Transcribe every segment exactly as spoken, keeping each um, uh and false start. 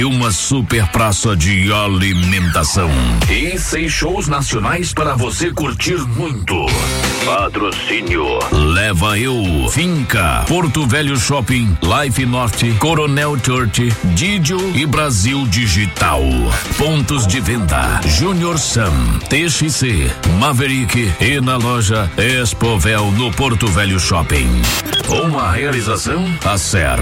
Uma super praça de alimentação e seis shows nacionais para você curtir muito. Patrocínio Leva Eu, Finca, Porto Velho Shopping, Life Norte, Coronel Church, Didio e Brasil Digital. Pontos de venda: Junior Sam, T X C, Maverick e na loja Expovel no Porto Velho Shopping. Uma realização Acer.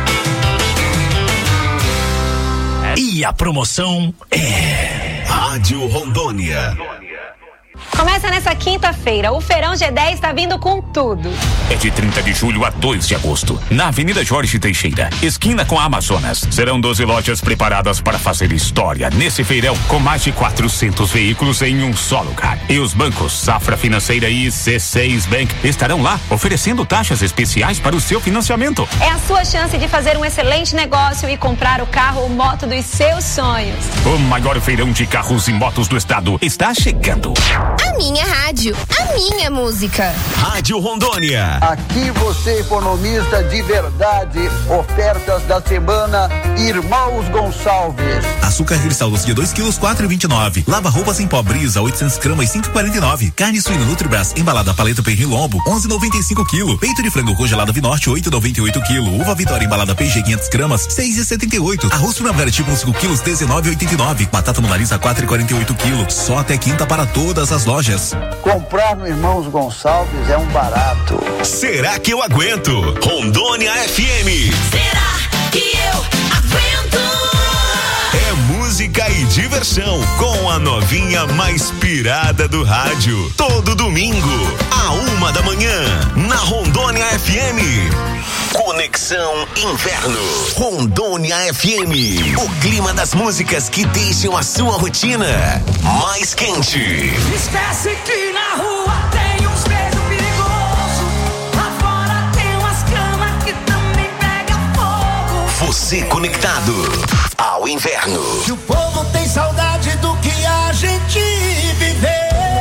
E a promoção é Rádio Rondônia. Começa nessa quinta-feira, o Feirão G dez está vindo com tudo. É de trinta de julho a dois de agosto, na Avenida Jorge Teixeira, esquina com a Amazonas. Serão doze lojas preparadas para fazer história nesse feirão, com mais de quatrocentos veículos em um só lugar. E os bancos Safra Financeira e C seis Bank estarão lá, oferecendo taxas especiais para o seu financiamento. É a sua chance de fazer um excelente negócio e comprar o carro ou moto dos seus sonhos. O maior feirão de carros e motos do estado está chegando. A minha rádio, a minha música. Rádio Rondônia. Aqui você economista de verdade. Ofertas da semana Irmãos Gonçalves. Açúcar cristal doce dois quilos, quatro e vinte e nove. Lava roupas em pó Brisa, oitocentos gramas, cinco e quarenta e nove. Carne suína Nutribras, embalada paleta pernil lombo, onze e noventa e cinco quilo. Peito de frango congelado Vinorte, oito e noventa e oito quilo. Uva Vitória embalada P G quinhentos gramas, seis e setenta e oito. Arroz primavera tipo cinco quilos, dezenove e oitenta e nove. Batata monalisa quatro e quarenta e oito quilo. Só até quinta para todas as lojas. Comprar no Irmãos Gonçalves é um barato. Será que eu aguento? Rondônia F M. Será que eu aguento? É música e diversão com a novinha mais pirada do rádio. Todo domingo, a uma da manhã, na Rondônia F M. Conexão Inverno. Rondônia F M. O clima das músicas que deixam a sua rotina mais quente. Esquece que na rua tem uns beijos perigosos. Lá fora tem umas camas que também pega fogo. Você conectado ao inverno. Se o povo tem saudade do que a gente viveu,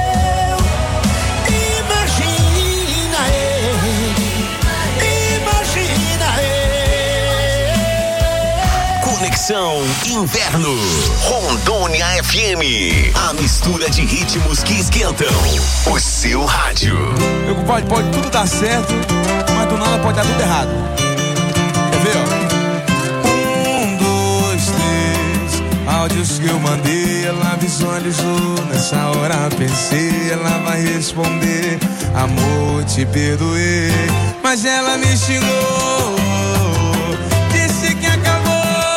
imagina ele, imagina ele. Conexão Inverno. Rondônia F M. A mistura de ritmos que esquentam o seu rádio. Meu compadre, pode tudo dar certo, mas do nada pode dar tudo errado. Quer ver, ó? Áudios que eu mandei, ela visualizou. Nessa hora pensei, ela vai responder: amor, te perdoei. Mas ela me xingou, disse que acabou.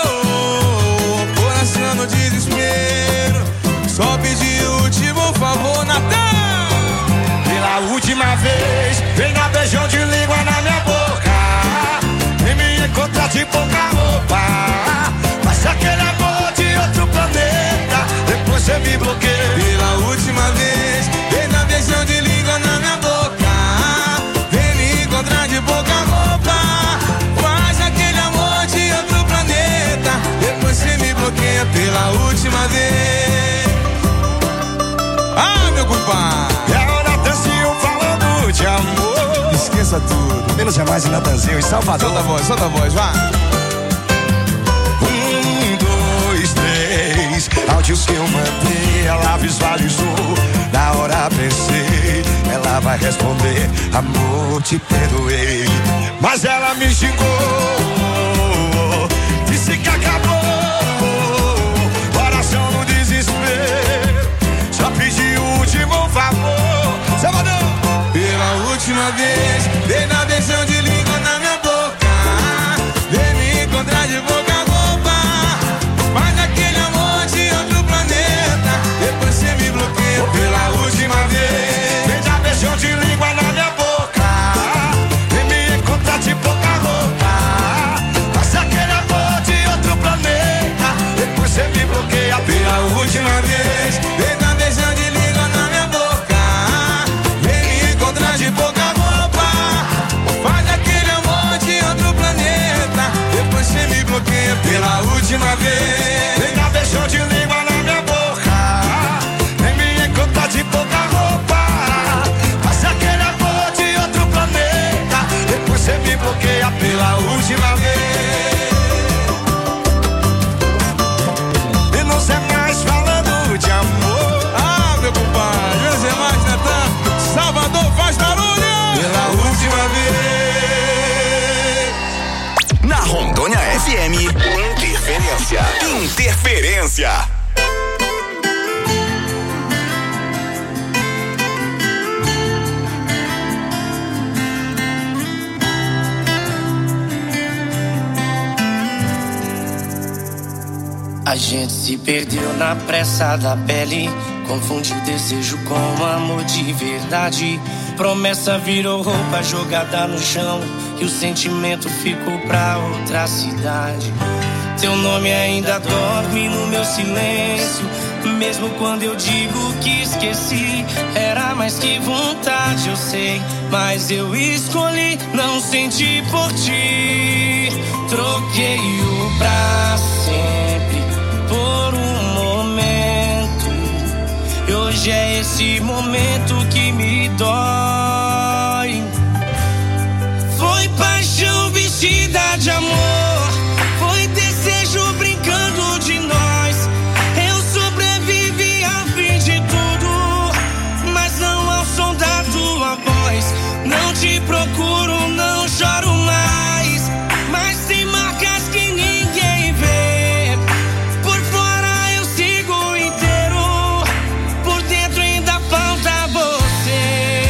Coração no desespero, só pedi o último favor, Natan. Pela última vez, vem dar beijão de língua na minha boca. Vem me encontrar de pouca roupa. Mas aquele amor de outro planeta, depois você me bloqueia. Pela última vez, vem dar beijão de língua na minha boca. Vem me encontrar de pouca roupa. Faz aquele amor de outro planeta, depois você me bloqueia. Pela última vez. Ah, meu compadre. É o Natanzinho falando de amor. Esqueça tudo. Menos é mais em Natanzinho, em Salvador. Solta a voz, solta a voz, vai. Áudios que eu mandei, ela visualizou. Na hora pensei, ela vai responder: amor, te perdoei. Mas ela me xingou, disse que acabou. Coração no desespero, só pedi o último favor. Salvador! Pela última vez, vem dar beijão de língua na minha boca. Vem me encontrar de boca a boca. Mas aquele amor de outro planeta, depois você me bloqueia. Pela última vez, vem dar beijão de língua na minha boca. Vem me encontrar de pouca roupa. Audiência, interferência. A gente se perdeu na pressa da pele, confundiu desejo com amor de verdade. Promessa virou roupa jogada no chão, e o sentimento ficou pra outra cidade. Teu nome ainda dorme no meu silêncio, mesmo quando eu digo que esqueci. Era mais que vontade, eu sei, mas eu escolhi não sentir por ti. Troquei o pra sempre por um momento, e hoje é esse momento que me dói. Foi paixão vestida de amor, foi desejo brincando de nós. Eu sobrevivi ao fim de tudo, mas não ao som da tua voz. Não te procuro, não choro mais, mas tem marcas que ninguém vê. Por fora eu sigo inteiro, por dentro ainda falta você.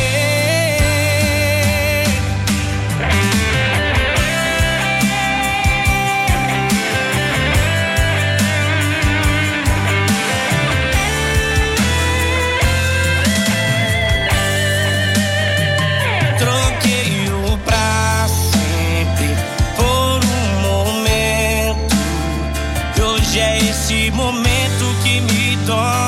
Troquei o pra sempre por um momento, e hoje é esse momento que me dói.